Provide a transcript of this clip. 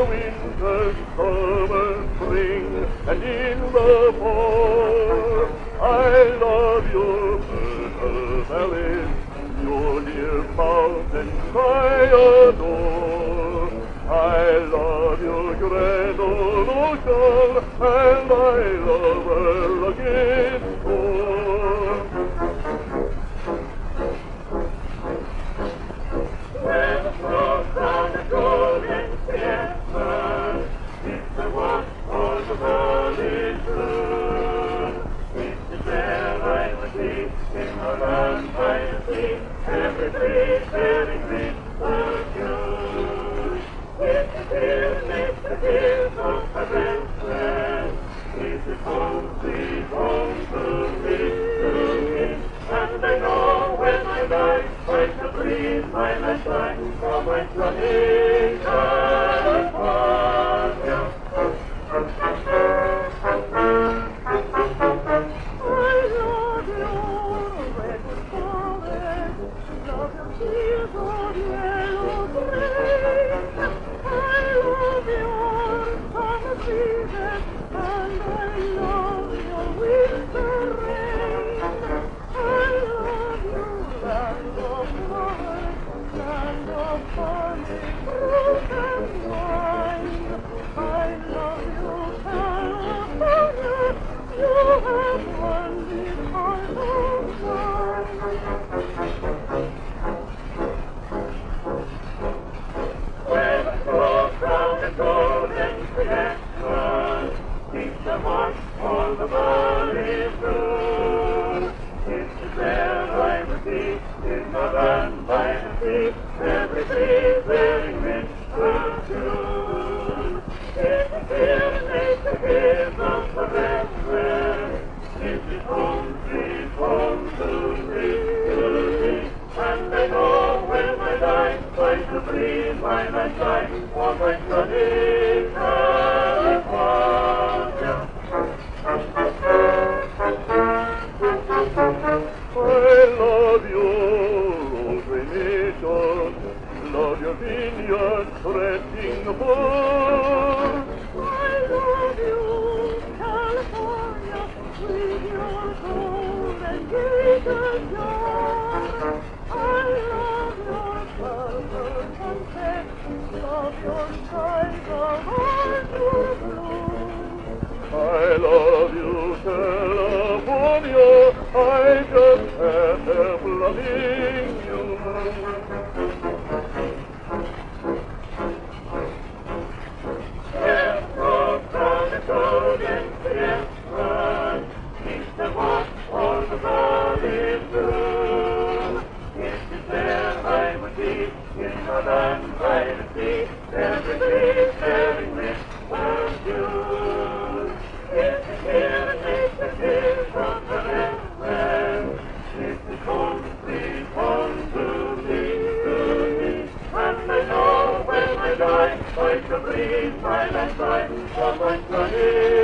the winter, summer, spring, and in the fall. I love your fertile valleys, your dear mountains I adore. I love your grand old ocean, and I love her rugged shore. Where the frogs on the golden sienna, it's the watch for the valley blue. It's the there I would be in the land by the sea, every tree bearing green perfume. It's the tears of my friends. It's the home, sweet home to me. And I know when I die, I shall breathe my last sigh from my sunny California. I love your red forest, love your fields of yellow grain. I love your summer breezes, and I love your winter rain. I love you, land of flowers, land of honey, fruit and wine. I love you, California, you have won this heart of mine. Where the snow crowned and golden sienna keeps the march on the valley blue. It's there I would be in the land by the sea, every tree bearing rich perfume. It's the dear nature gives us the best. It's home, sweet home to me. And I know when I die, I shall breathe my last sigh for my sunny California. I love your old nation, love your vineyard stretching above. I love you, California, with your golden gated yard. I love your purple sunset, love your skies of azure blue. I love you, California, I just can't help loving you. Yes, frogs on the golden sienna, keeps the watch on the valley blue. It is there I would be, in the land by the sea, every tree bearing rich perfume. It is here that nature gives us the best. It is home, sweet home to me. And I know when I die, I shall breathe my last sigh from my sunny